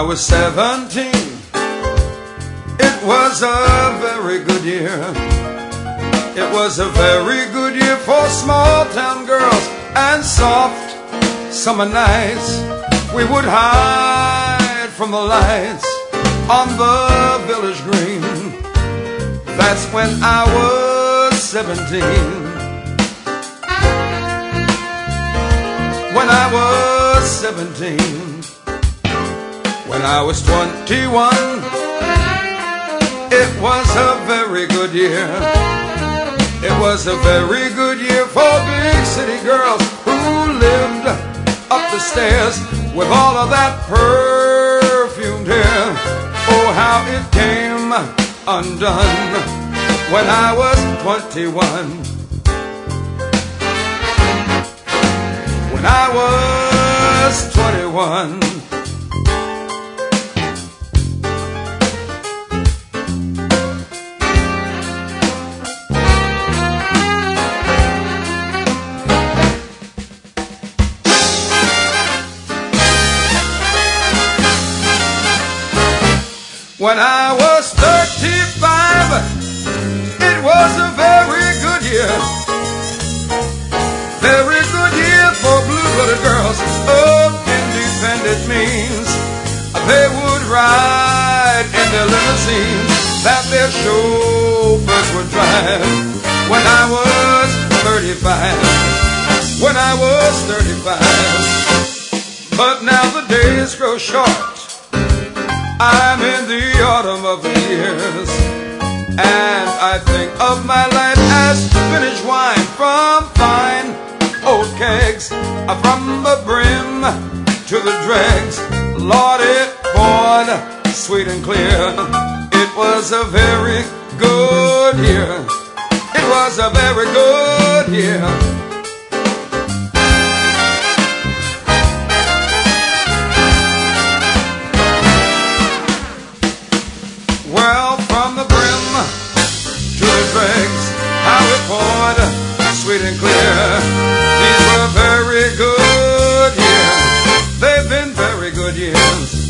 I was 17, it was a very good year. It was a very good year for small town girls and soft summer nights. We would hide from the lights on the village green. That's when I was 17. When I was 17. When I was 21, it was a very good year. It was a very good year for big city girls who lived up the stairs with all of that perfumed hair. Oh, how it came undone when I was 21. When I was 21. When I was 35, it was a very good year. Very good year for blue-blooded girls of independent means. They would ride in their limousines that their chauffeurs would drive. When I was 35, when I was 35. But now the days grow short. I'm in the autumn of the years, and I think of my life as finished wine from fine old kegs, from the brim to the dregs. Lord, it poured sweet and clear. It was a very good year. It was a very good year. Well, from the brim to the dregs, how it poured sweet and clear. These were very good years. They've been very good years.